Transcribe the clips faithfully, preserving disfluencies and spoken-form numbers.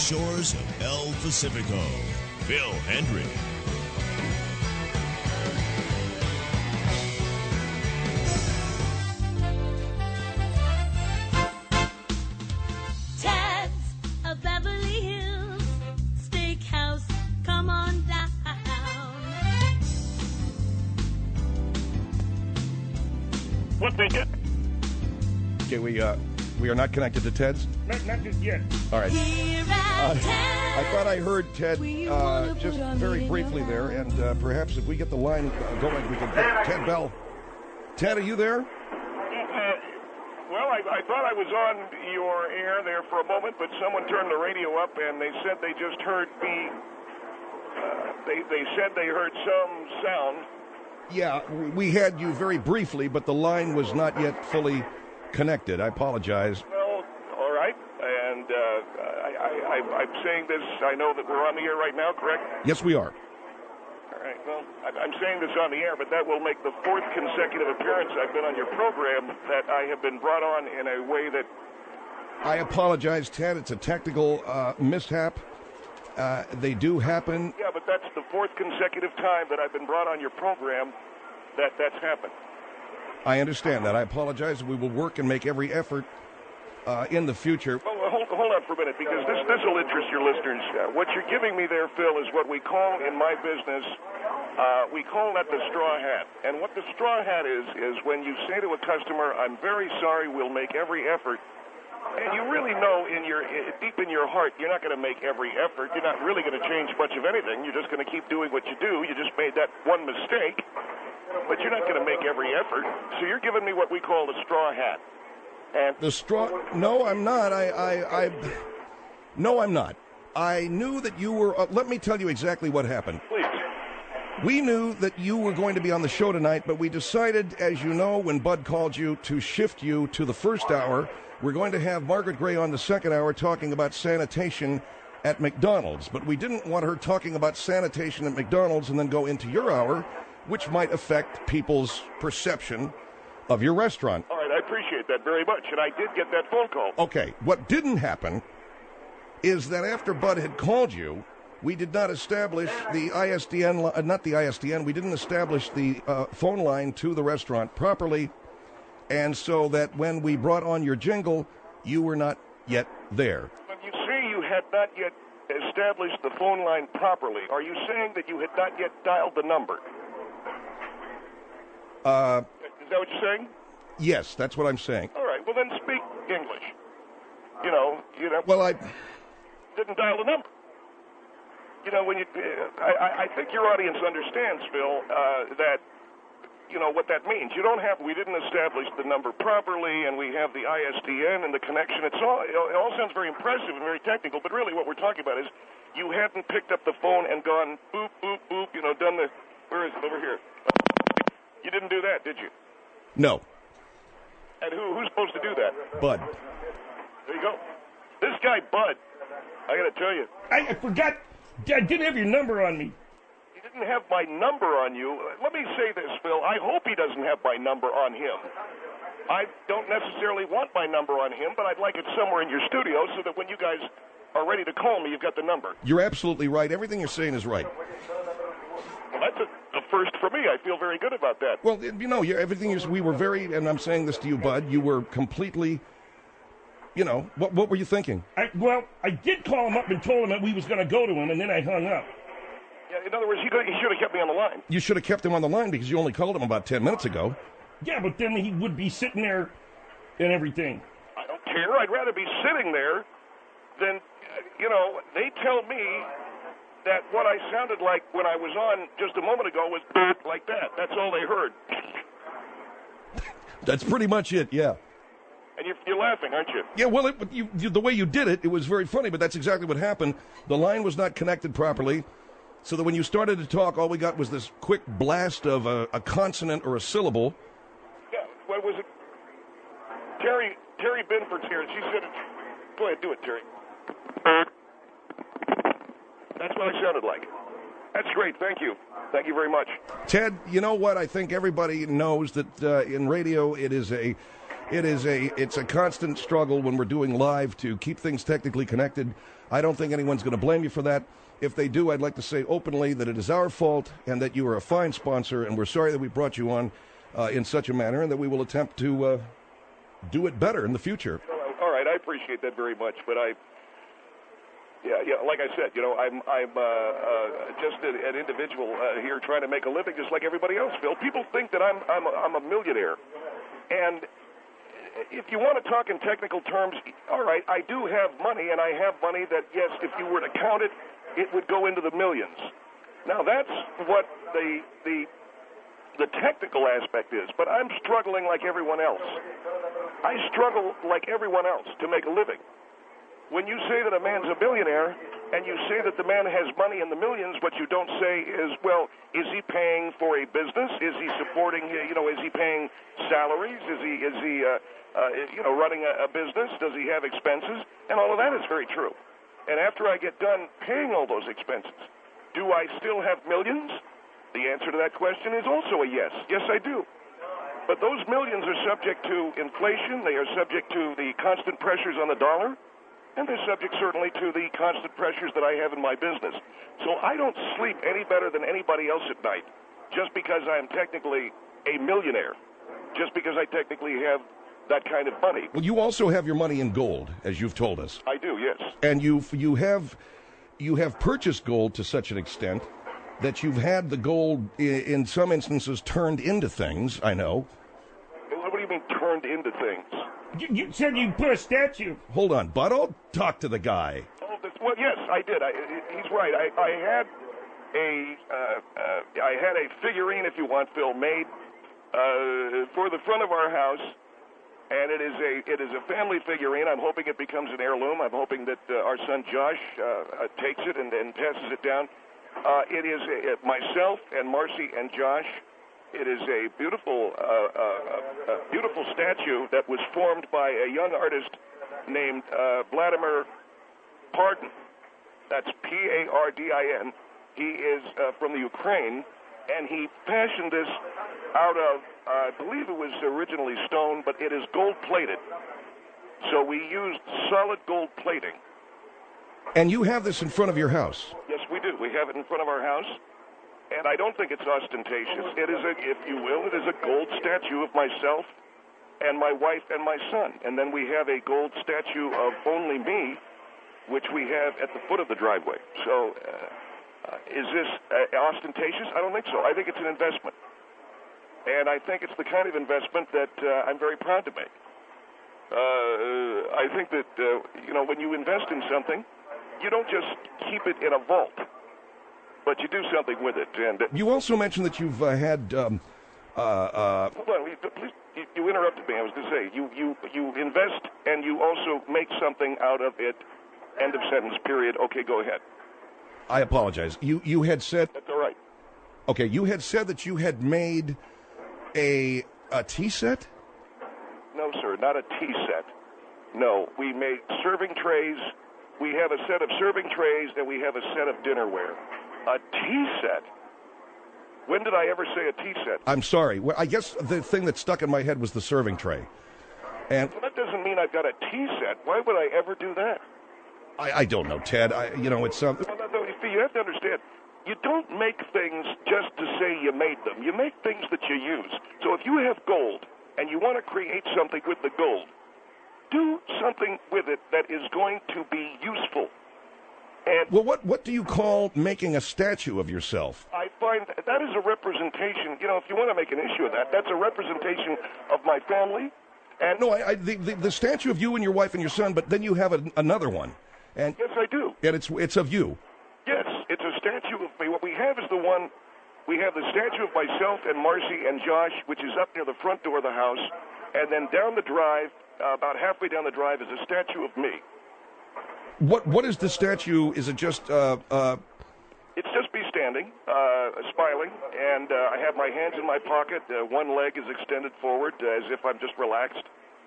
shores of El Pacifico, Phil Hendrick. What they did. Okay, we uh, we are not connected to Ted's? Not, not just yet. All right. Uh, I thought I heard Ted uh, just very briefly there, and uh, perhaps if we get the line uh, going, we can get Ted Bell. Ted, are you there? Uh, well, I, I thought I was on your air there for a moment, but someone turned the radio up, and they said they just heard me. Uh, they, they said they heard some sound. Yeah, we had you very briefly, but the line was not yet fully connected. I apologize. Well, all right. And uh, I, I, I, I'm saying this, I know that we're on the air right now, correct? Yes, we are. All right. Well, I'm saying this on the air, but that will make the fourth consecutive appearance I've been on your program that I have been brought on in a way that... I apologize, Ted. It's a technical uh, mishap. Uh, they do happen. Yeah, but that's the fourth consecutive time that I've been brought on your program that that's happened. I understand that. I apologize. We will work and make every effort uh, in the future. Well, hold, hold on for a minute, because this this will interest your listeners. Uh, what you're giving me there, Phil, is what we call in my business, uh, we call that the straw hat. And what the straw hat is, is when you say to a customer, I'm very sorry, we'll make every effort. And you really know in your deep in your heart, you're not going to make every effort. You're not really going to change much of anything. You're just going to keep doing what you do. You just made that one mistake, but you're not going to make every effort. So you're giving me what we call the straw hat. And the straw? No, I'm not. I, I, I, no, I'm not. I knew that you were. Uh, let me tell you exactly what happened. Please. We knew that you were going to be on the show tonight, but we decided, as you know, when Bud called you, to shift you to the first hour. We're going to have Margaret Gray on the second hour talking about sanitation at McDonald's. But we didn't want her talking about sanitation at McDonald's and then go into your hour, which might affect people's perception of your restaurant. All right, I appreciate that very much, and I did get that phone call. Okay, what didn't happen is that after Bud had called you, we did not establish the I S D N, uh, not the I S D N, we didn't establish the uh, phone line to the restaurant properly. And so that when we brought on your jingle, you were not yet there. When you say you had not yet established the phone line properly, are you saying that you had not yet dialed the number? Uh, Is that what you're saying? Yes, that's what I'm saying. All right, well then speak English. You know, you know. Well, I didn't dial the number. You know, when you, uh, I, I think your audience understands, Phil, uh, that. You know what that means. You don't have. We didn't establish the number properly, and we have the I S D N and the connection. It's all. It all sounds very impressive and very technical, but really, what we're talking about is you hadn't picked up the phone and gone boop boop boop. You know, done the. Where is it? Over here. You didn't do that, did you? No. And who who's supposed to do that? Bud. There you go. This guy Bud. I got to tell you. I, I forgot. I didn't have your number on me. Didn't have my number on you. Let me say this, Phil. I hope he doesn't have my number on him. I don't necessarily want my number on him, but I'd like it somewhere in your studio so that when you guys are ready to call me, you've got the number. You're absolutely right. Everything you're saying is right. Well, that's a, a first for me. I feel very good about that. Well, you know, you're, everything is. We were very, and I'm saying this to you, Bud. You were completely. You know, what what were you thinking? I, well, I did call him up and told him that we was going to go to him, and then I hung up. Yeah, in other words, he, could, he should have kept me on the line. You should have kept him on the line because you only called him about ten minutes ago. Yeah, but then he would be sitting there and everything. I don't care. I'd rather be sitting there than, you know, they tell me that what I sounded like when I was on just a moment ago was like that. That's all they heard. That's pretty much it, yeah. And you're, you're laughing, aren't you? Yeah, well, it, you, you, the way you did it, it was very funny, but that's exactly what happened. The line was not connected properly, so that when you started to talk, all we got was this quick blast of a, a consonant or a syllable. Yeah, what was it? Terry Terry Binford's here, and she said, go ahead, do it, Terry. That's what I sounded like. That's great, thank you. Thank you very much. Ted, you know what? I think everybody knows that uh, in radio it is a It is a it's a constant struggle when we're doing live to keep things technically connected. I don't think anyone's going to blame you for that. If they do, I'd like to say openly that it is our fault and that you are a fine sponsor, and we're sorry that we brought you on uh, in such a manner, and that we will attempt to uh, do it better in the future. All right, I appreciate that very much, but I, yeah, yeah, like I said, you know, I'm I'm uh, uh, just a, an individual uh, here trying to make a living, just like everybody else. Phil, people think that I'm I'm a, I'm a millionaire, and if you want to talk in technical terms, all right, I do have money, and I have money that, yes, if you were to count it, it would go into the millions. Now, that's what the the the technical aspect is, but I'm struggling like everyone else. I struggle like everyone else to make a living. When you say that a man's a billionaire and you say that the man has money in the millions, what you don't say is, well, is he paying for a business? Is he supporting, you know, is he paying salaries? Is he, is he uh, uh, you know, running a, a business? Does he have expenses? And all of that is very true. And after I get done paying all those expenses, do I still have millions? The answer to that question is also a yes. Yes, I do. But those millions are subject to inflation. They are subject to the constant pressures on the dollar. And they're subject certainly to the constant pressures that I have in my business. So I don't sleep any better than anybody else at night just because I'm technically a millionaire, just because I technically have that kind of money. Well, you also have your money in gold, as you've told us. I do, yes. And you've, you have you have purchased gold to such an extent that you've had the gold, in some instances, turned into things, I know. What do you mean turned into things? You, you said you put a statue. Hold on, Bud. I'll talk to the guy. Oh, this, well, yes, I did. I, he's right. I, I had a uh, uh, I had a figurine, if you want, Phil, made uh, for the front of our house, and it is a it is a family figurine. I'm hoping it becomes an heirloom. I'm hoping that uh, our son Josh uh, uh, takes it and, and passes it down. Uh, it is a, myself and Marcy and Josh. It is a beautiful, uh, uh, uh, beautiful statue that was formed by a young artist named uh, Vladimir Pardin. That's P A R D I N. He is uh, from the Ukraine, and he fashioned this out of, uh, I believe it was originally stone, but it is gold-plated. So we used solid gold plating. And you have this in front of your house? Yes, we do. We have it in front of our house. And I don't think it's ostentatious. It is, a, if you will, it is a gold statue of myself and my wife and my son. And then we have a gold statue of only me, which we have at the foot of the driveway. So uh, uh, is this uh, ostentatious? I don't think so. I think it's an investment. And I think it's the kind of investment that uh, I'm very proud to make. Uh, I think that, uh, you know, when you invest in something, you don't just keep it in a vault, but you do something with it. And uh, you also mentioned that you've uh, had. Um, uh, uh, hold on, please. You, you interrupted me. I was going to say you, you you invest and you also make something out of it. End of sentence. Period. Okay, go ahead. I apologize. You you had said. That's all right. Okay, you had said that you had made a a tea set. No, sir, not a tea set. No, we made serving trays. We have a set of serving trays and we have a set of dinnerware. A tea set? When did I ever say a tea set? I'm sorry. Well, I guess the thing that stuck in my head was the serving tray. And well, that doesn't mean I've got a tea set. Why would I ever do that? I, I don't know, Ted. I, you know, it's something. Well, no, no, you have to understand. You don't make things just to say you made them. You make things that you use. So if you have gold and you want to create something with the gold, do something with it that is going to be useful. And well, what what do you call making a statue of yourself? I find that, that is a representation. You know, if you want to make an issue of that, that's a representation of my family. And no, I, I the, the the statue of you and your wife and your son, but then you have a, another one. And yes, I do. And it's it's of you. Yes, it's a statue of me. What we have is the one. We have the statue of myself and Marcy and Josh, which is up near the front door of the house, and then down the drive. Uh, about halfway down the drive is a statue of me. What What is the statue? Is it just... Uh, uh... It's just me standing, uh, smiling, and uh, I have my hands in my pocket. Uh, one leg is extended forward uh, as if I'm just relaxed.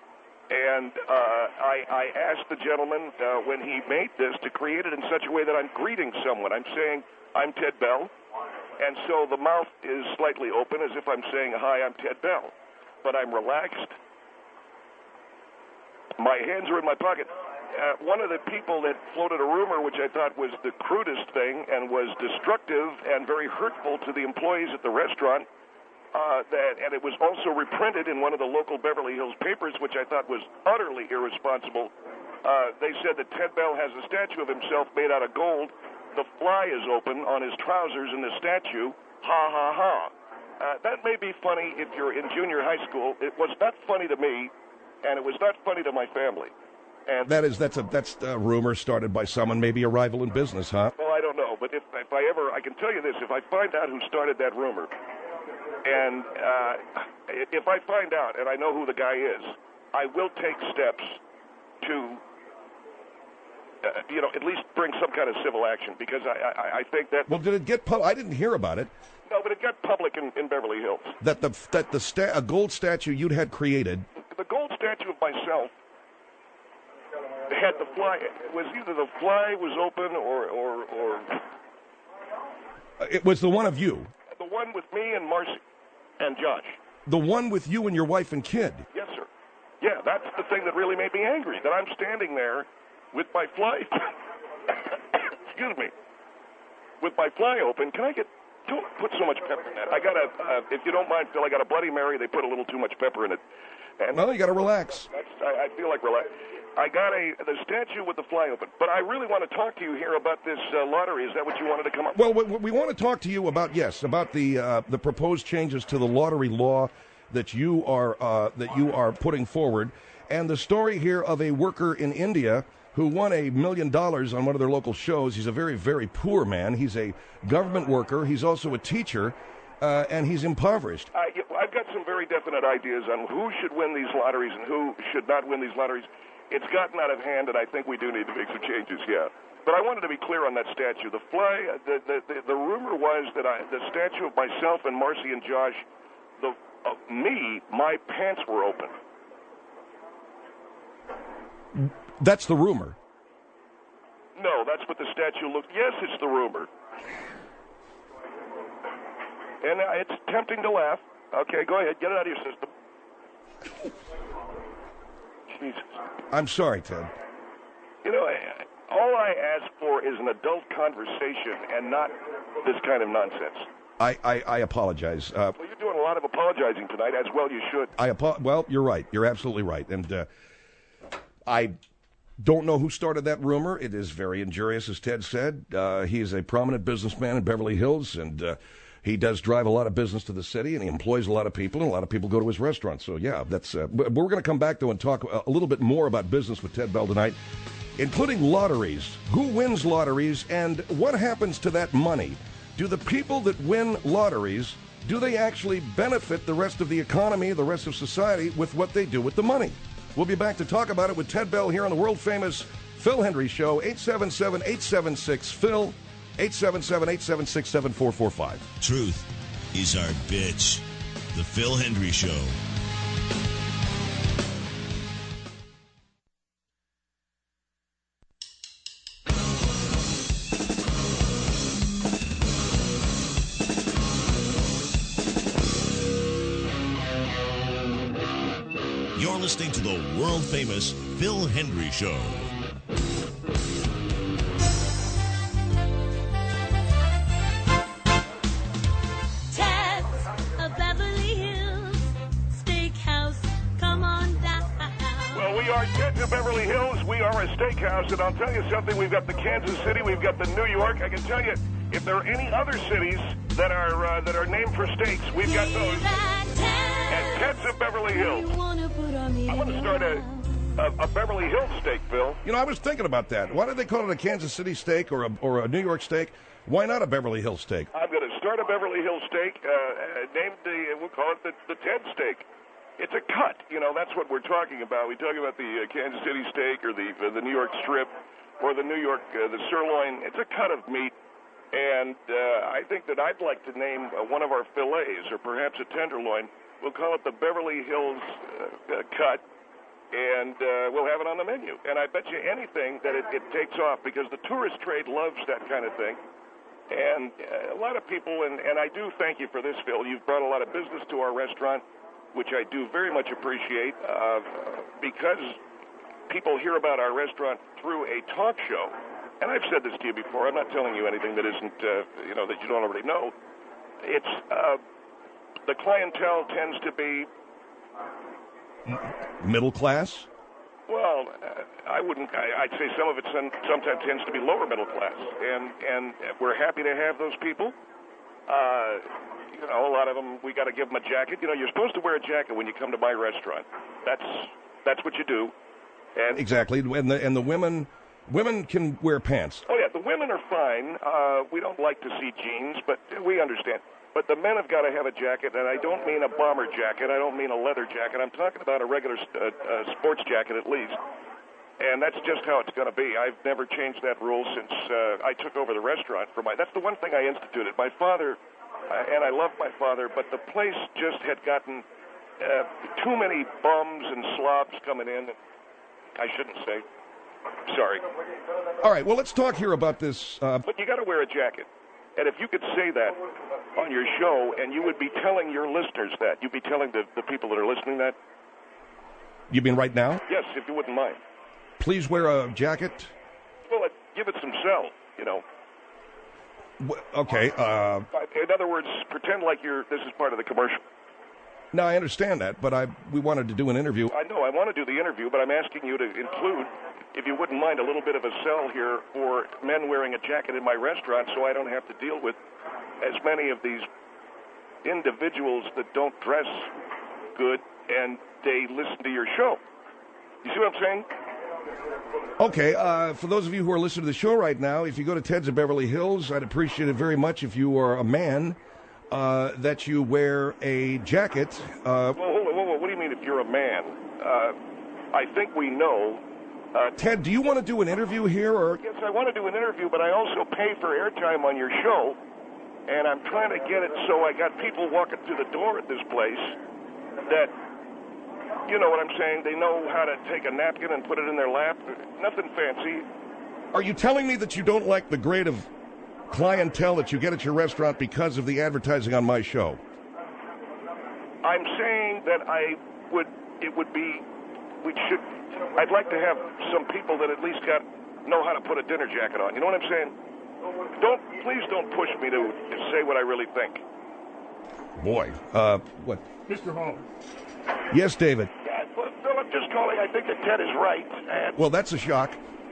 And uh, I, I asked the gentleman uh, when he made this to create it in such a way that I'm greeting someone. I'm saying, I'm Ted Bell. And so the mouth is slightly open as if I'm saying, hi, I'm Ted Bell. But I'm relaxed. My hands are in my pocket. Uh, one of the people that floated a rumor, which I thought was the crudest thing and was destructive and very hurtful to the employees at the restaurant, uh, that, and it was also reprinted in one of the local Beverly Hills papers, which I thought was utterly irresponsible. Uh, they said that Ted Bell has a statue of himself made out of gold. The fly is open on his trousers in the statue. Ha, ha, ha. Uh, that may be funny if you're in junior high school. It was not funny to me, and it was not funny to my family. And that is, that's a that's a rumor started by someone, maybe a rival in business, huh? Well, I don't know, but if, if I ever, I can tell you this, if I find out who started that rumor, and uh, if I find out and I know who the guy is, I will take steps to, uh, you know, at least bring some kind of civil action, because I, I, I think that... Well, did it get public? I didn't hear about it. No, but it got public in, in Beverly Hills. That the that the sta- a gold statue you'd had created... The gold statue of myself had the fly. It was either the fly was open or, or, or... It was the one of you. The one with me and Marcy and Josh. The one with you and your wife and kid. Yes, sir. Yeah, that's the thing that really made me angry, that I'm standing there with my fly... Excuse me. With my fly open. Can I get... Don't put so much pepper in that. I got a... Uh, if you don't mind, Phil, I got a Bloody Mary. They put a little too much pepper in it. And well, you got to relax. That's, I, I feel like relax. I got a the statue with the fly open, but I really want to talk to you here about this uh, lottery. Is that what you wanted to come up with? Well, we, we want to talk to you about, yes, about the uh, the proposed changes to the lottery law that you are uh, that you are putting forward, and the story here of a worker in India who won a million dollars on one of their local shows. He's a very, very poor man. He's a government worker. He's also a teacher. Uh, and he's impoverished. I, I've got some very definite ideas on who should win these lotteries and who should not win these lotteries. It's gotten out of hand, and I think we do need to make some changes, yeah. But I wanted to be clear on that statue. The fly, the the, the, the rumor was that I, the statue of myself and Marcy and Josh, the of me, my pants were open. That's the rumor. No, that's what the statue looked. Yes, it's the rumor. And uh, it's tempting to laugh. Okay, go ahead. Get it out of your system. Jesus. I'm sorry, Ted. You know, all I ask for is an adult conversation and not this kind of nonsense. I, I, I apologize. Uh, well, you're doing a lot of apologizing tonight, as well you should. I apo- Well, you're right. You're absolutely right. And uh, I don't know who started that rumor. It is very injurious, as Ted said. Uh, he is a prominent businessman in Beverly Hills, and... Uh, He does drive a lot of business to the city, and he employs a lot of people, and a lot of people go to his restaurant. So, yeah, that's. Uh, we're going to come back, though, and talk a little bit more about business with Ted Bell tonight, including lotteries. Who wins lotteries, and what happens to that money? Do the people that win lotteries, do they actually benefit the rest of the economy, the rest of society, with what they do with the money? We'll be back to talk about it with Ted Bell here on the world-famous Phil Hendrie Show, eight seven seven, eight seven six, P H I L, eight seven seven, eight seven six, seven four four five. Truth is our bitch. The Phil Hendrie Show. You're listening to the world-famous Phil Hendrie Show. We are Ted's of Beverly Hills. We are a steakhouse, and I'll tell you something. We've got the Kansas City. We've got the New York. I can tell you, if there are any other cities that are uh, that are named for steaks, we've got those. And Ted's of Beverly Hills. I want to start a, a, a Beverly Hills steak, Phil. You know, I was thinking about that. Why did they call it a Kansas City steak or a, or a New York steak? Why not a Beverly Hills steak? I'm going to start a Beverly Hills steak, uh, named the, we'll call it the, the Ted steak. It's a cut, you know, that's what we're talking about. We talk about the uh, Kansas City steak or the uh, the New York strip or the New York, uh, the sirloin. It's a cut of meat, and uh, I think that I'd like to name uh, one of our fillets or perhaps a tenderloin. We'll call it the Beverly Hills uh, uh, cut, and uh, we'll have it on the menu. And I bet you anything that it, it takes off, because the tourist trade loves that kind of thing. And uh, a lot of people, and, and I do thank you for this, Phil. You've brought a lot of business to our restaurant, which I do very much appreciate, uh, because people hear about our restaurant through a talk show, and I've said this to you before, I'm not telling you anything that isn't, uh, you know, that you don't already know. It's, uh, the clientele tends to be... Middle class? Well, uh, I wouldn't, I, I'd say some of it some, sometimes tends to be lower middle class, and, and we're happy to have those people. Uh, you know, a lot of them, we got to give them a jacket. You know, you're supposed to wear a jacket when you come to my restaurant. That's that's what you do. And exactly, and the and the women women can wear pants. Oh yeah, the women are fine. Uh, we don't like to see jeans, but we understand. But the men have got to have a jacket, and I don't mean a bomber jacket. I don't mean a leather jacket. I'm talking about a regular uh, uh, sports jacket at least. And that's just how it's going to be. I've never changed that rule since uh, I took over the restaurant for my... That's the one thing I instituted. My father, uh, and I love my father, but the place just had gotten uh, too many bums and slobs coming in. I shouldn't say. Sorry. All right, well, let's talk here about this. Uh... But you got to wear a jacket. And if you could say that on your show, and you would be telling your listeners that, you'd be telling the, the people that are listening that. You mean right now? Yes, if you wouldn't mind. Please wear a jacket. Well, uh, give it some sell, you know. W- okay. Uh, In other words, pretend like you're. This is part of the commercial. No, I understand that, but I we wanted to do an interview. I know I want to do the interview, but I'm asking you to include, if you wouldn't mind, a little bit of a sell here for men wearing a jacket in my restaurant, so I don't have to deal with as many of these individuals that don't dress good and they listen to your show. You see what I'm saying? Okay, uh, for those of you who are listening to the show right now, if you go to Ted's of Beverly Hills, I'd appreciate it very much if you are a man, uh, that you wear a jacket. Uh, whoa, whoa, whoa, whoa, what do you mean if you're a man? Uh, I think we know. Uh, Ted, do you want to do an interview here? Or? Yes, I want to do an interview, but I also pay for airtime on your show, and I'm trying to get it so I got people walking through the door at this place that... You know what I'm saying? They know how to take a napkin and put it in their lap. Nothing fancy. Are you telling me that you don't like the grade of clientele that you get at your restaurant because of the advertising on my show? I'm saying that I would, it would be, we should, I'd like to have some people that at least got, know how to put a dinner jacket on. You know what I'm saying? Don't, please don't push me to, to say what I really think. Boy, uh, what? Mister Holmes. Yes, David. Yeah, well, Phil, I'm just calling. I think that Ted is right. And well, that's a shock.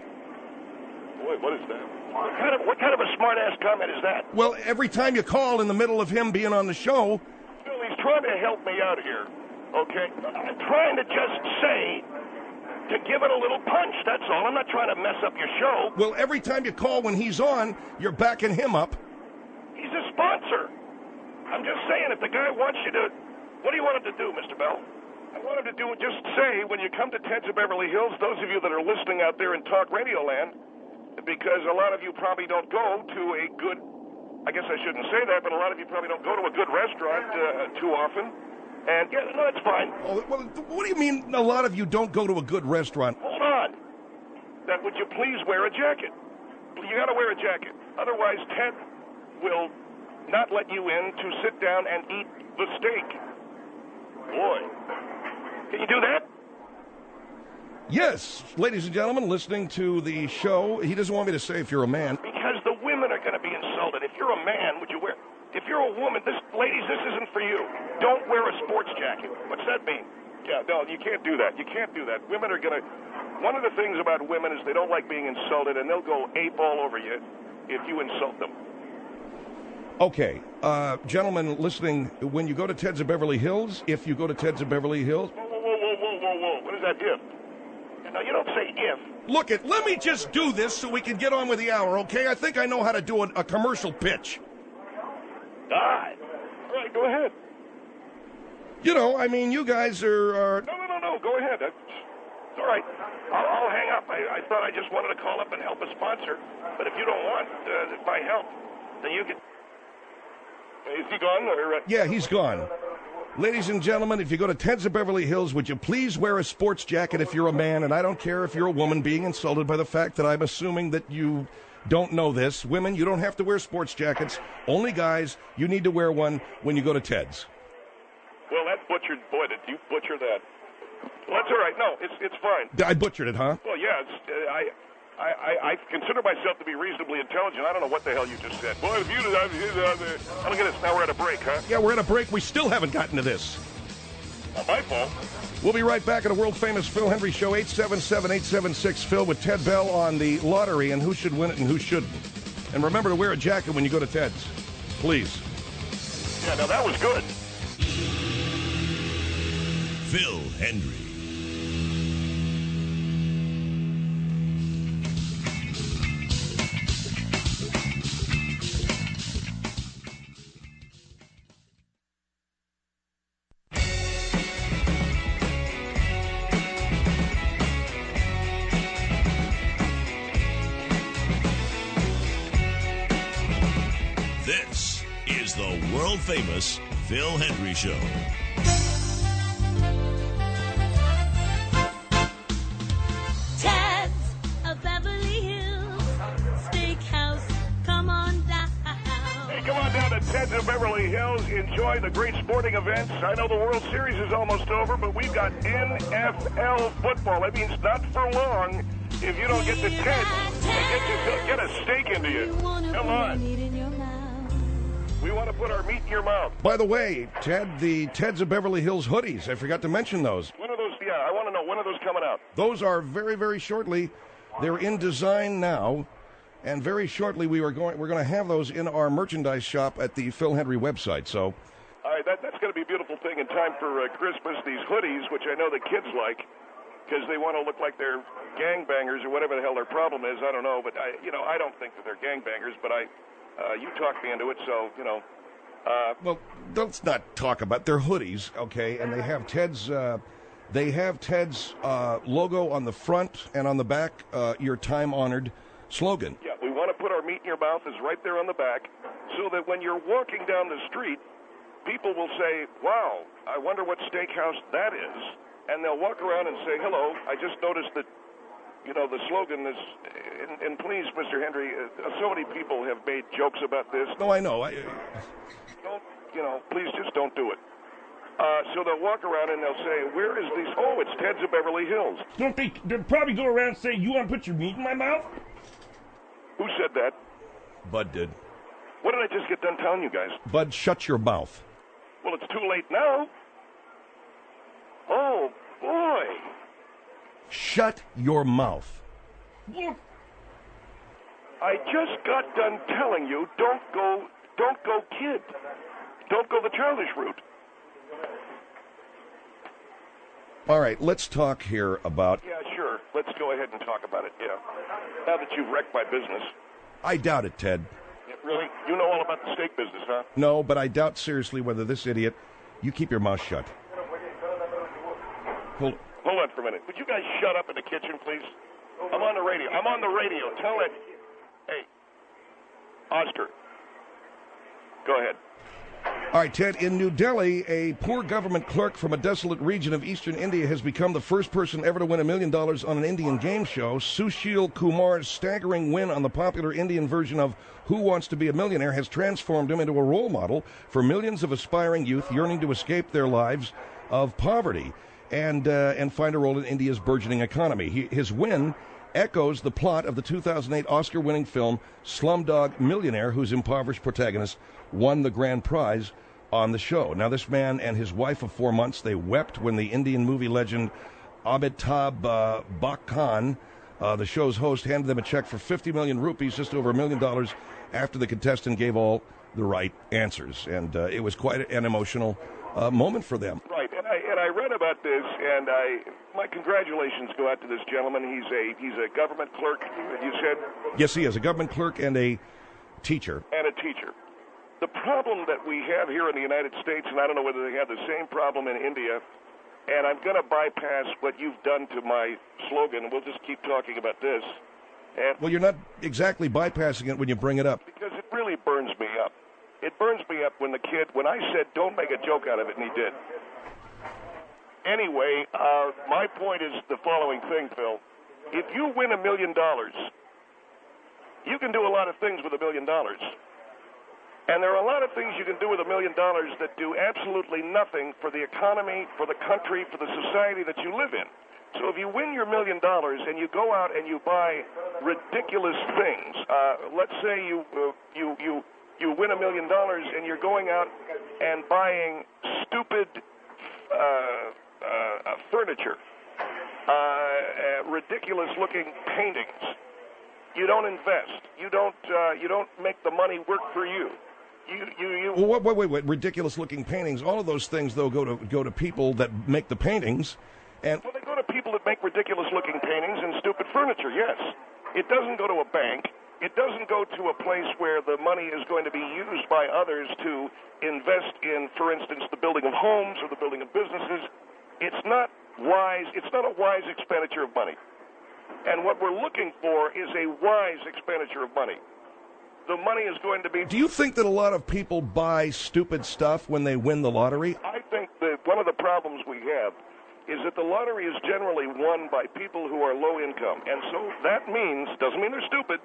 Boy, what is that? What kind of, what kind of a smart-ass comment is that? Well, every time you call in the middle of him being on the show... Phil, he's trying to help me out here, okay? I'm trying to just say, to give it a little punch, that's all. I'm not trying to mess up your show. Well, every time you call when he's on, you're backing him up. He's a sponsor. I'm just saying, if the guy wants you to... What do you want him to do, Mister Bell? I want him to do just say, when you come to Ted's of Beverly Hills, those of you that are listening out there in Talk Radio Land, because a lot of you probably don't go to a good, I guess I shouldn't say that, but a lot of you probably don't go to a good restaurant uh, too often. And, yeah, no, that's fine. Oh, well, what do you mean a lot of you don't go to a good restaurant? Hold on. That would you please wear a jacket? You got to wear a jacket. Otherwise, Ted will not let you in to sit down and eat the steak. Boy. Can you do that? Yes. Ladies and gentlemen, listening to the show, he doesn't want me to say if you're a man. Because the women are going to be insulted. If you're a man, would you wear... If you're a woman, this, ladies, this isn't for you. Don't wear a sports jacket. What's that mean? Yeah, no, you can't do that. You can't do that. Women are going to... One of the things about women is they don't like being insulted, and they'll go ape all over you if you insult them. Okay, uh, gentlemen listening, when you go to Ted's of Beverly Hills, if you go to Ted's of Beverly Hills... Whoa, whoa, whoa, whoa, whoa, whoa. What is that if? No, you don't say if. Look it, let me just do this so we can get on with the hour, okay? I think I know how to do a, a commercial pitch. All right. All right, go ahead. You know, I mean, you guys are... are... No, no, no, no, go ahead. That's... All right. I'll, I'll hang up. I, I thought I just wanted to call up and help a sponsor, but if you don't want uh, my help, then you can... Is he gone? Or, uh... Yeah, he's gone. Ladies and gentlemen, if you go to Ted's of Beverly Hills, would you please wear a sports jacket if you're a man? And I don't care if you're a woman being insulted by the fact that I'm assuming that you don't know this. Women, you don't have to wear sports jackets. Only guys, you need to wear one when you go to Ted's. Well, that butchered, boy, did you butcher that. Well, that's all right. No, it's it's fine. I butchered it, huh? Well, yeah, it's, uh, I, I, I, I consider myself to be reasonably intelligent. I don't know what the hell you just said. Boy, if you, uh, uh, look at this. Now we're at a break, huh? Yeah, we're at a break. We still haven't gotten to this. Not my fault. We'll be right back at a world-famous Phil Hendry Show, eight seven seven, eight seven six, Phil, with Ted Bell on the lottery and who should win it and who shouldn't. And remember to wear a jacket when you go to Ted's. Please. Yeah, now that was good. Phil Hendry. This is the world-famous Phil Hendry Show. Ted's of Beverly Hills Steakhouse. Come on down. Hey, come on down to Ted's of Beverly Hills. Enjoy the great sporting events. I know the World Series is almost over, but we've got N F L football. That means not for long if you don't get to Ted's and get, you, get a steak into you. Come on. We want to put our meat in your mouth. By the way, Ted, the Ted's of Beverly Hills hoodies, I forgot to mention those. When are those? Yeah, I want to know, when are those coming out? Those are very, very shortly. They're in design now, and very shortly we are going. We're going to have those in our merchandise shop at the Phil Hendry website. So, all right, that, that's going to be a beautiful thing in time for uh, Christmas. These hoodies, which I know the kids like, because they want to look like they're gangbangers or whatever the hell their problem is. I don't know, but I, you know, I don't think that they're gangbangers, but I. Uh, you talked me into it, so, you know. Uh, well, let's not talk about their hoodies, okay? And they have Ted's, uh, they have Ted's uh, logo on the front and on the back, uh, your time-honored slogan. Yeah, we want to put our meat in your mouth is right there on the back, so that when you're walking down the street, people will say, wow, I wonder what steakhouse that is. And they'll walk around and say, hello, I just noticed that, you know, the slogan is, and, and please, Mister Hendry, uh, so many people have made jokes about this. No, I know. I, don't, you know, please just don't do it. Uh, so they'll walk around and they'll say, where is these? Oh, it's Ted's of Beverly Hills. Don't they, they'll probably go around and say, you want to put your meat in my mouth? Who said that? Bud did. What did I just get done telling you guys? Bud, shut your mouth. Well, it's too late now. Oh, boy. Shut your mouth. Well, I just got done telling you, don't go, don't go kid. Don't go the childish route. All right, let's talk here about... Yeah, sure. Let's go ahead and talk about it, yeah. Now that you've wrecked my business. I doubt it, Ted. Yeah, really? You know all about the steak business, huh? No, but I doubt seriously whether this idiot... You keep your mouth shut. Hold Hold on for a minute. Would you guys shut up in the kitchen, please? I'm on the radio. I'm on the radio. Tell it. Hey, Oscar. Go ahead. All right, Ted, in New Delhi, a poor government clerk from a desolate region of eastern India has become the first person ever to win a million dollars on an Indian game show. Sushil Kumar's staggering win on the popular Indian version of Who Wants to Be a Millionaire has transformed him into a role model for millions of aspiring youth yearning to escape their lives of poverty and uh, and find a role in India's burgeoning economy. He, his win echoes the plot of the two thousand eight Oscar-winning film Slumdog Millionaire, whose impoverished protagonist won the grand prize on the show. Now, this man and his wife of four months, they wept when the Indian movie legend Amitabh uh, Bachchan, uh, the show's host, handed them a check for fifty million rupees, just over a million dollars, after the contestant gave all the right answers. And uh, it was quite an emotional uh, moment for them. Right, and I and I read about this, and I my congratulations go out to this gentleman. He's a he's a government clerk, you said? Yes, he is, a government clerk and a teacher. And a teacher. The problem that we have here in the United States, and I don't know whether they have the same problem in India, and I'm going to bypass what you've done to my slogan, and we'll just keep talking about this. And well, you're not exactly bypassing it when you bring it up. Because it really burns me up. It burns me up when the kid, when I said don't make a joke out of it, and he did. Anyway, uh, my point is the following thing, Phil. If you win a million dollars, you can do a lot of things with a million dollars. And there are a lot of things you can do with a million dollars that do absolutely nothing for the economy, for the country, for the society that you live in. So if you win your million dollars and you go out and you buy ridiculous things, uh, let's say you uh, you you you win a million dollars and you're going out and buying stupid uh, uh, uh, furniture, uh, uh, ridiculous-looking paintings. You don't invest. You don't. Uh, you don't make the money work for you. You, you, you. Well, wait, wait, wait. Ridiculous-looking paintings. All of those things, though, go to go to people that make the paintings, and well, they go to people that make ridiculous-looking paintings and stupid furniture. Yes, it doesn't go to a bank. It doesn't go to a place where the money is going to be used by others to invest in, for instance, the building of homes or the building of businesses. It's not wise. It's not a wise expenditure of money. And what we're looking for is a wise expenditure of money. The money is going to be... Do you think that a lot of people buy stupid stuff when they win the lottery? I think that one of the problems we have is that the lottery is generally won by people who are low income. And so that means, doesn't mean they're stupid,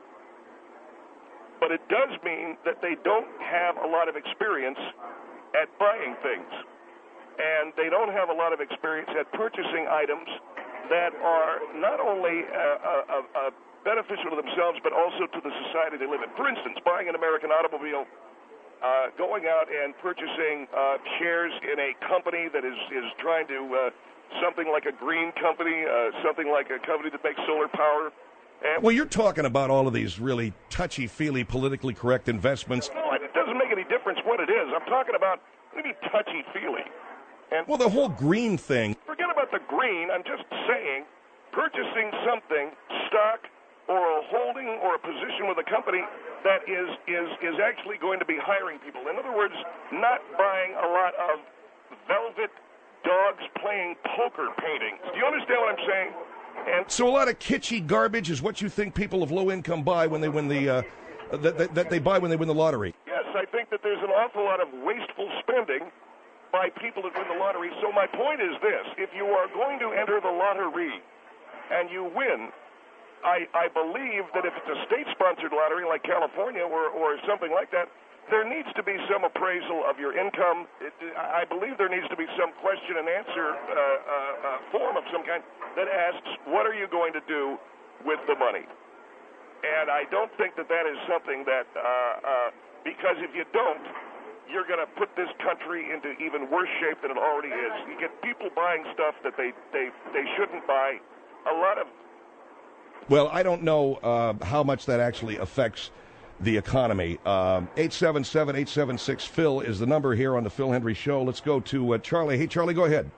but it does mean that they don't have a lot of experience at buying things. And they don't have a lot of experience at purchasing items that are not only uh, uh, uh, beneficial to themselves, but also to the society they live in. For instance, buying an American automobile, uh, going out and purchasing uh, shares in a company that is, is trying to, uh, something like a green company, uh, something like a company that makes solar power. And well, you're talking about all of these really touchy-feely, politically correct investments. No, it doesn't make any difference what it is. I'm talking about maybe touchy-feely. And well, the whole green thing. Forget about the green. I'm just saying purchasing something, stock, or a holding or a position with a company that is, is, is actually going to be hiring people. In other words, not buying a lot of velvet dogs playing poker paintings. Do you understand what I'm saying? And so a lot of kitschy garbage is what you think people of low income buy when they win the uh, that, that, that they buy when they win the lottery. Yes, I think that there's an awful lot of wasteful spending by people that win the lottery. So my point is this: if you are going to enter the lottery and you win, I, I believe that if it's a state-sponsored lottery like California or, or something like that, there needs to be some appraisal of your income. It, I believe there needs to be some question and answer uh, uh, uh, form of some kind that asks, what are you going to do with the money? And I don't think that that is something that, uh, uh, because if you don't, you're going to put this country into even worse shape than it already is. You get people buying stuff that they, they, they shouldn't buy. A lot of... Well, I don't know uh, how much that actually affects the economy. Um, eight seven seven, eight seven six, Phil is the number here on the Phil Hendry Show. Let's go to uh, Charlie. Hey, Charlie, go ahead.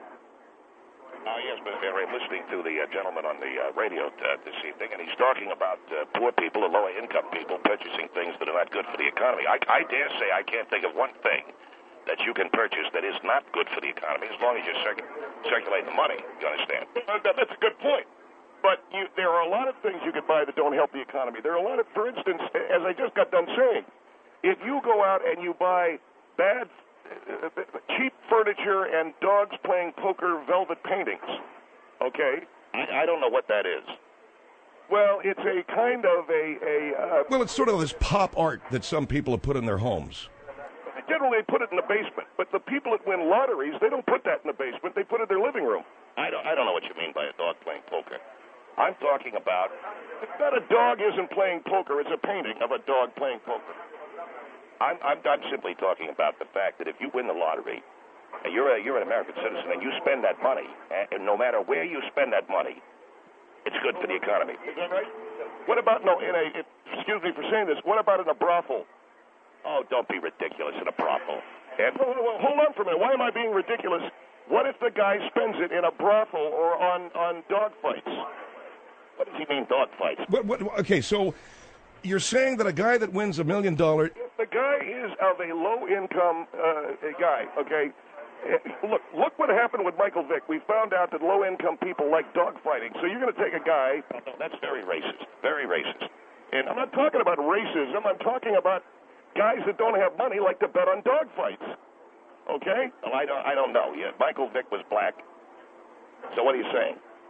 Uh, yes, Mister Henry, I'm listening to the uh, gentleman on the uh, radio uh, this evening, and he's talking about uh, poor people and lower-income people purchasing things that are not good for the economy. I, I dare say I can't think of one thing that you can purchase that is not good for the economy as long as you circ- circulate the money. You understand? Uh, that, that's a good point. But you, there are a lot of things you could buy that don't help the economy. There are a lot of, for instance, as I just got done saying, if you go out and you buy bad, uh, cheap furniture and dogs playing poker velvet paintings, okay? I, I don't know what that is. Well, it's a kind of a... a uh, well, it's sort of this pop art that some people have put in their homes. Generally, they put it in the basement. But the people that win lotteries, they don't put that in the basement. They put it in their living room. I don't, I don't know what you mean by a dog playing poker. I'm talking about... It's not a dog isn't playing poker. It's a painting of a dog playing poker. I'm, I'm, I'm simply talking about the fact that if you win the lottery, and you're, a, you're an American citizen, and you spend that money, and no matter where you spend that money, it's good for the economy. Is that right? What about, no, in a, it, excuse me for saying this, what about in a brothel? Oh, don't be ridiculous in a brothel. And, well, well, hold on for a minute. Why am I being ridiculous? What if the guy spends it in a brothel or on, on dog fights? What does he mean, dog fights? What, what, okay, so you're saying that a guy that wins a million dollars... If the guy is of a low-income uh, guy, okay, look, look what happened with Michael Vick. We found out that low-income people like dog fighting. So you're going to take a guy... Oh, no, that's very racist. Very racist. And I'm not talking about racism. I'm talking about guys that don't have money like to bet on dog fights. Okay? Well, I don't, I don't know. Yeah, Michael Vick was black. So what are you saying?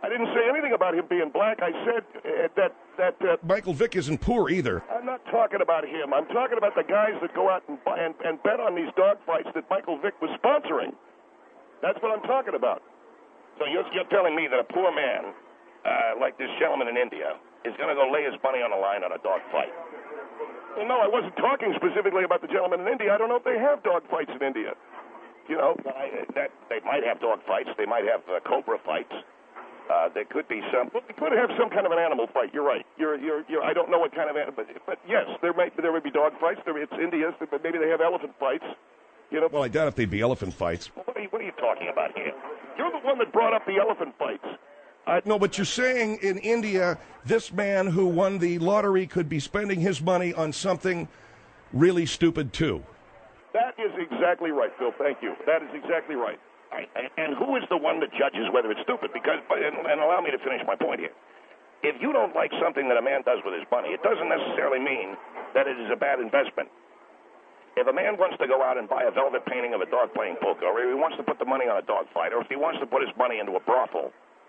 I didn't say anything about him being black. I said uh, that that. Uh, Michael Vick isn't poor either. I'm not talking about him. I'm talking about the guys that go out and buy and, and bet on these dog fights that Michael Vick was sponsoring. That's what I'm talking about. So you're, you're telling me that a poor man, uh, like this gentleman in India, is going to go lay his money on the line on a dog fight? Well, no, I wasn't talking specifically about the gentleman in India. I don't know if they have dog fights in India. You know, I, that they might have dog fights. They might have uh, cobra fights. Uh, there could be some. Well, they could have some kind of an animal fight. You're right. You're, you're, you're. I don't know what kind of animal, but, but yes, there might there would be dog fights. There, it's India, but maybe they have elephant fights. You know. Well, I doubt if they'd be elephant fights. What are you, what are you talking about here? You're the one that brought up the elephant fights. Uh, no, but you're saying in India, this man who won the lottery could be spending his money on something really stupid, too. That is exactly right, Phil. Thank you. That is exactly right. right. And, and who is the one that judges whether it's stupid? Because, and, and allow me to finish my point here. If you don't like something that a man does with his money, it doesn't necessarily mean that it is a bad investment. If a man wants to go out and buy a velvet painting of a dog playing poker, or if he wants to put the money on a dog fight, or if he wants to put his money into a brothel,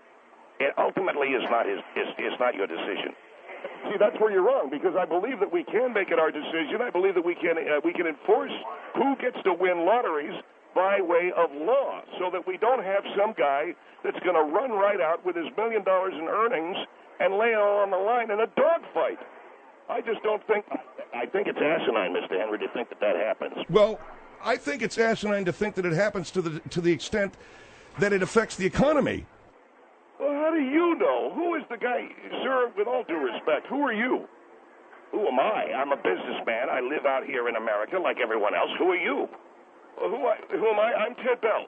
it ultimately is not his, is, is not your decision. See, that's where you're wrong, because I believe that we can make it our decision. I believe that we can uh, we can enforce who gets to win lotteries by way of law, so that we don't have some guy that's going to run right out with his million dollars in earnings and lay it all on the line in a dog fight. I just don't think. I think it's asinine, Mister Henry, to think that that happens. Well, I think it's asinine to think that it happens to the to the extent that it affects the economy. Well, how do you know? Who is the guy? Sir, with all due respect, who are you? Who am I? I'm a businessman. I live out here in America like everyone else. Who are you? Well, who, I, who am I? I'm Ted Bell.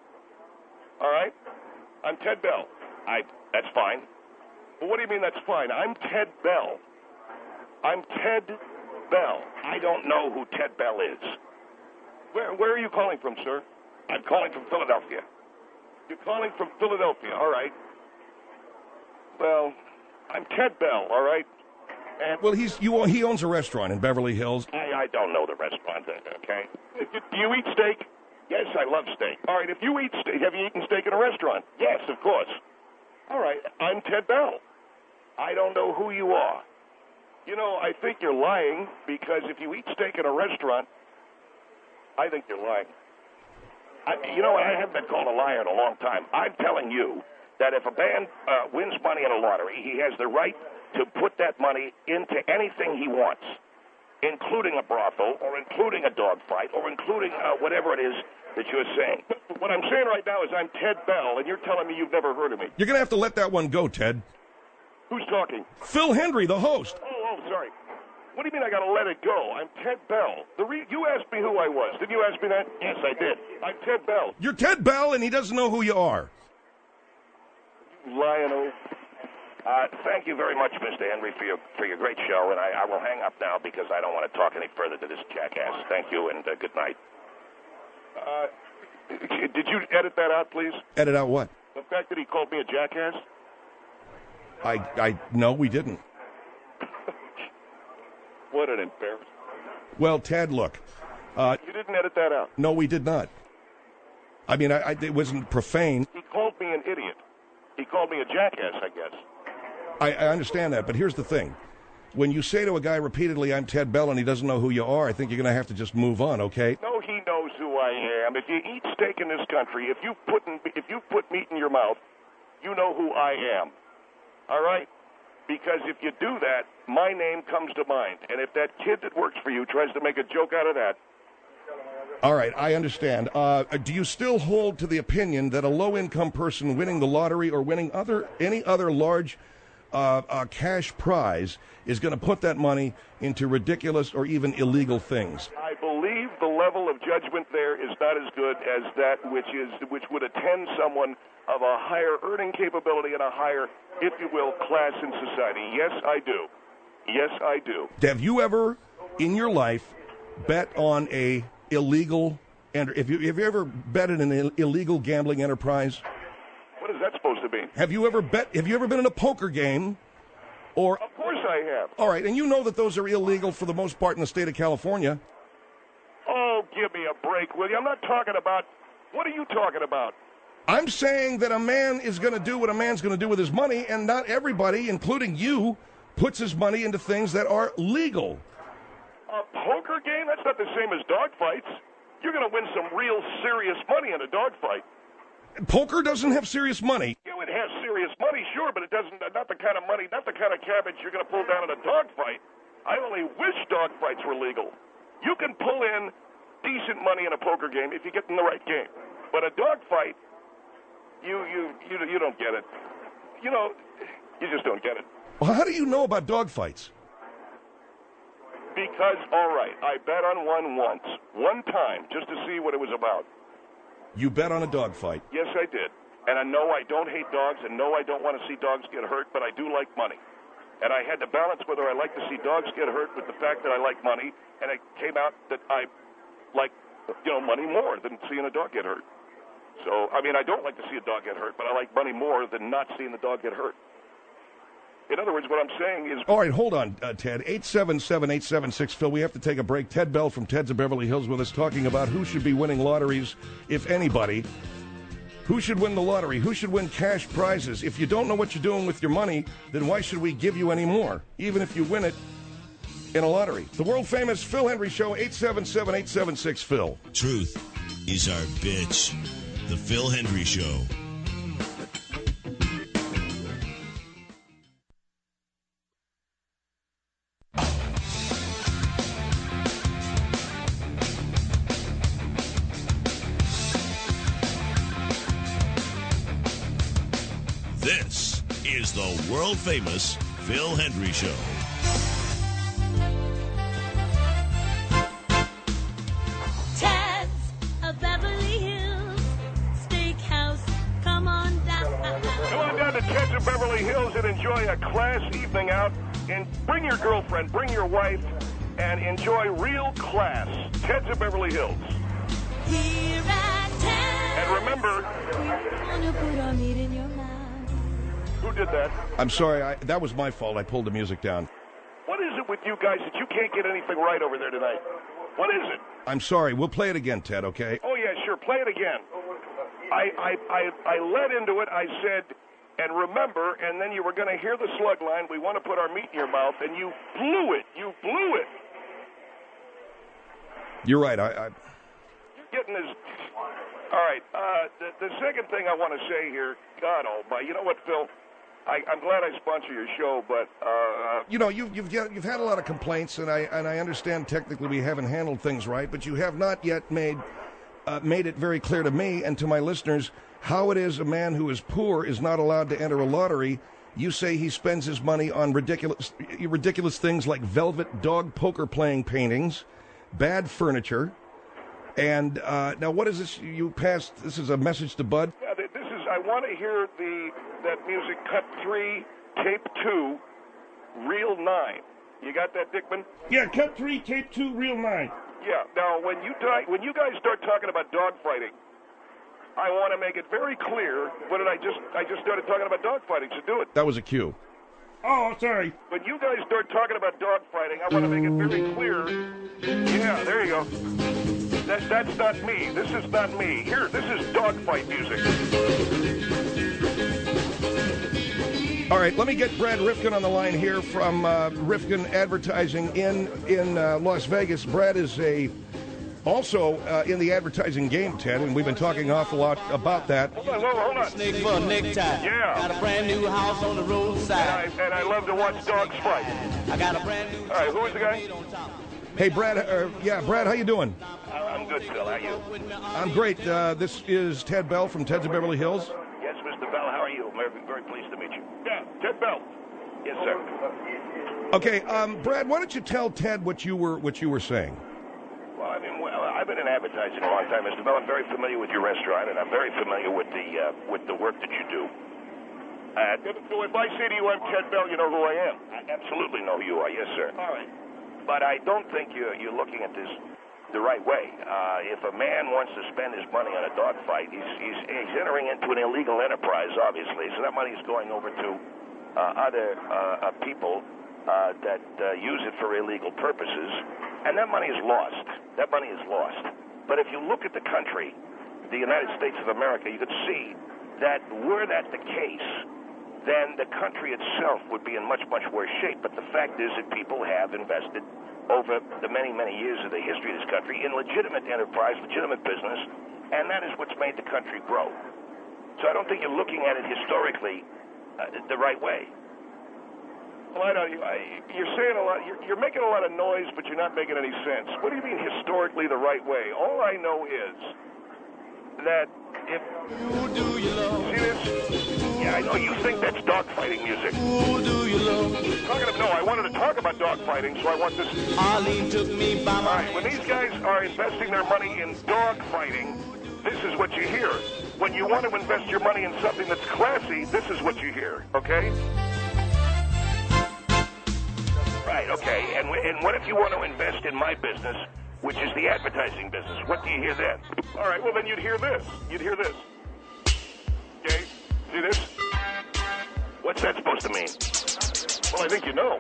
All right? I'm Ted Bell. I. That's fine. Well, what do you mean that's fine? I'm Ted Bell. I'm Ted Bell. I don't know who Ted Bell is. Where, where are you calling from, sir? I'm calling from Philadelphia. You're calling from Philadelphia. All right. Well, I'm Ted Bell, all right? And well, he's you. He owns a restaurant in Beverly Hills. I, I don't know the restaurant, okay? Do you eat steak? Yes, I love steak. All right, if you eat steak, have you eaten steak in a restaurant? Yes, of course. All right, I'm Ted Bell. I don't know who you are. You know, I think you're lying, because if you eat steak in a restaurant, I think you're lying. I, you know what? I haven't been called a liar in a long time. I'm telling you that if a man uh, wins money in a lottery, he has the right to put that money into anything he wants, including a brothel, or including a dog fight, or including uh, whatever it is that you're saying. What I'm saying right now is I'm Ted Bell, and you're telling me you've never heard of me. You're going to have to let that one go, Ted. Who's talking? Phil Hendry, the host. Oh, oh, sorry. What do you mean I got to let it go? I'm Ted Bell. The re- you asked me who I was. Did you ask me that? Yes, I did. I'm Ted Bell. You're Ted Bell, and he doesn't know who you are. Lionel. Uh, thank you very much, Mister Henry, for your for your great show, and I, I will hang up now because I don't want to talk any further to this jackass. Thank you, and uh, good night. Uh, did you edit that out, please? Edit out what? The fact that he called me a jackass? I, I, no, we didn't. What an embarrassment. Well, Ted, look. Uh, you didn't edit that out? No, we did not. I mean, I, I, it wasn't profane. He called me an idiot. He called me a jackass, I guess. I, I understand that, but here's the thing. When you say to a guy repeatedly, I'm Ted Bell, and he doesn't know who you are, I think you're going to have to just move on, okay? No, he knows who I am. If you eat steak in this country, if you put in, if you put meat in your mouth, you know who I am. All right? Because if you do that, my name comes to mind. And if that kid that works for you tries to make a joke out of that... All right, I understand. Uh, do you still hold to the opinion that a low-income person winning the lottery or winning other any other large uh, uh, cash prize is going to put that money into ridiculous or even illegal things? I believe the level of judgment there is not as good as that which is which would attend someone of a higher earning capability and a higher, if you will, class in society. Yes, I do. Yes, I do. Have you ever, in your life, bet on a illegal, and if you have you ever betted in an illegal gambling enterprise? What is that supposed to be? Have you ever bet? Have you ever been in a poker game? Or of course I have. All right, and you know that those are illegal for the most part in the state of California. Oh, give me a break, will you? I'm not talking about. What are you talking about? I'm saying that a man is going to do what a man's going to do with his money, and not everybody, including you, puts his money into things that are legal. A poker game? That's not the same as dogfights. You're going to win some real serious money in a dogfight. Poker doesn't have serious money. Yeah, it has serious money, sure, but it doesn't. Not the kind of money, not the kind of cabbage you're going to pull down in a dogfight. I only wish dogfights were legal. You can pull in decent money in a poker game if you get in the right game, but a dogfight, you you you you don't get it. You know, you just don't get it. Well, how do you know about dogfights? Because, all right, I bet on one once, one time, just to see what it was about. You bet on a dogfight. Yes, I did. And I know I don't hate dogs, and no, I don't want to see dogs get hurt, but I do like money. And I had to balance whether I like to see dogs get hurt with the fact that I like money, and it came out that I like, you know, money more than seeing a dog get hurt. So, I mean, I don't like to see a dog get hurt, but I like money more than not seeing the dog get hurt. In other words, what I'm saying is... All right, hold on, uh, Ted. eight seven seven, eight seven six, Phil. We have to take a break. Ted Bell from Ted's of Beverly Hills with us talking about who should be winning lotteries, if anybody. Who should win the lottery? Who should win cash prizes? If you don't know what you're doing with your money, then why should we give you any more, even if you win it in a lottery? The world-famous Phil Hendrie Show, eight seven seven, eight seven six, Phil. Truth is our bitch. The Phil Hendrie Show. This is the world-famous Phil Hendrie Show. Ted's of Beverly Hills Steakhouse. Come on down. Come on down to Ted's of Beverly Hills and enjoy a class evening out. And bring your girlfriend, bring your wife, and enjoy real class. Ted's of Beverly Hills. Here at Ted's. And remember... Wanna put our meat in your mouth. Who did that? I'm sorry, I, that was my fault. I pulled the music down. What is it with you guys that you can't get anything right over there tonight? What is it? I'm sorry. We'll play it again, Ted, okay? Oh, yeah, sure. Play it again. I, I, I, I led into it. I said, and remember, and then you were going to hear the slug line, we want to put our meat in your mouth, and you blew it. You blew it. You're right. I, I... You're getting this... All right. Uh, the, the second thing I want to say here, God almighty, you know what, Phil? I, I'm glad I sponsor your show, but uh, you know you, you've you've had a lot of complaints, and I and I understand technically we haven't handled things right, but you have not yet made uh, made it very clear to me and to my listeners how it is a man who is poor is not allowed to enter a lottery. You say he spends his money on ridiculous ridiculous things like velvet dog poker playing paintings, bad furniture, and uh, now what is this? You passed. This is a message to Bud. Yeah, this is. I want to hear the. That music, cut three, tape two, reel nine. You got that, Dickman? Yeah, cut three, tape two, reel nine. Yeah. Now, when you die, when you guys start talking about dogfighting, I want to make it very clear. What did I just? I just started talking about dogfighting. So do it. That was a cue. Oh, sorry. When you guys start talking about dogfighting, I want to make it very clear. Yeah, there you go. That, that's not me. This is not me. Here, this is dogfight music. All right, let me get Brad Rifkin on the line here from uh, Rifkin Advertising in in uh, Las Vegas. Brad is a also uh, in the advertising game, Ted, and we've been talking an awful lot about that. Hold on, hold on, hold on. Snake for a necktie. Yeah. Got a brand new house on the roadside. And I, and I love to watch dogs fight. I got a brand new. All right, who is the guy? Hey, Brad. Uh, yeah, Brad, how you doing? I'm good, Phil. How are you? I'm great. Uh, this is Ted Bell from Ted's of Beverly Hills. Yes, Mister Bell, how are you? Very, very pleased to meet you. Yeah, Ted Bell. Yes, sir. Okay, um, Brad, why don't you tell Ted what you were what you were saying? Well, I mean, well, I've been in advertising a long time, Mister Bell. I'm very familiar with your restaurant, and I'm very familiar with the uh, with the work that you do. Uh, so if I say to you I'm Ted Bell, you know who I am? I absolutely know who you are, yes, sir. All right. But I don't think you're you're looking at this the right way. Uh, if a man wants to spend his money on a dogfight, he's, he's he's entering into an illegal enterprise, obviously. So that money is going over to uh, other uh, uh, people uh, that uh, use it for illegal purposes, and that money is lost. That money is lost. But if you look at the country, the United States of America, you could see that were that the case, then the country itself would be in much, much worse shape. But the fact is that people have invested over the many, many years of the history of this country in legitimate enterprise, legitimate business, and that is what's made the country grow. So I don't think you're looking at it historically uh, the right way. Well, I don't. I, you're saying a lot. You're, you're making a lot of noise, but you're not making any sense. What do you mean historically the right way? All I know is that if Who do you love? see this, Yeah, I know you think that's dogfighting music. Who do you love? talking of no, I wanted to talk about dogfighting, so I want this. Arlene took me by All my right, when these guys are investing their money in dogfighting, this is what you hear. When you want to invest your money in something that's classy, this is what you hear. Okay? Right, okay. And, w- and what if you want to invest in my business, which is the advertising business? What do you hear then? All right, well, then you'd hear this. You'd hear this. Okay? See this? What's that supposed to mean? Well, I think you know.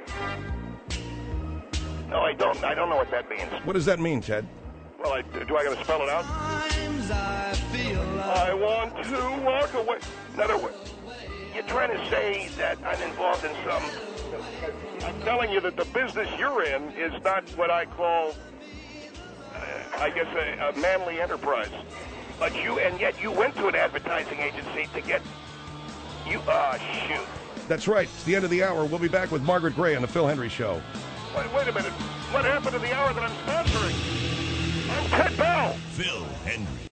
No, I don't. I don't know what that means. What does that mean, Ted? Well, I, do I got to spell it out? times I feel like I want to walk away. In other words, You're trying to say that I'm involved in some... I'm telling you that the business you're in is not what I call, uh, I guess, a, a manly enterprise. But you... And yet you went to an advertising agency to get... You... Ah, shoot. That's right. It's the end of the hour. We'll be back with Margaret Gray on the Phil Hendry Show. Wait, wait a minute. What happened to the hour that I'm sponsoring? I'm Ted Bell. Phil Hendry.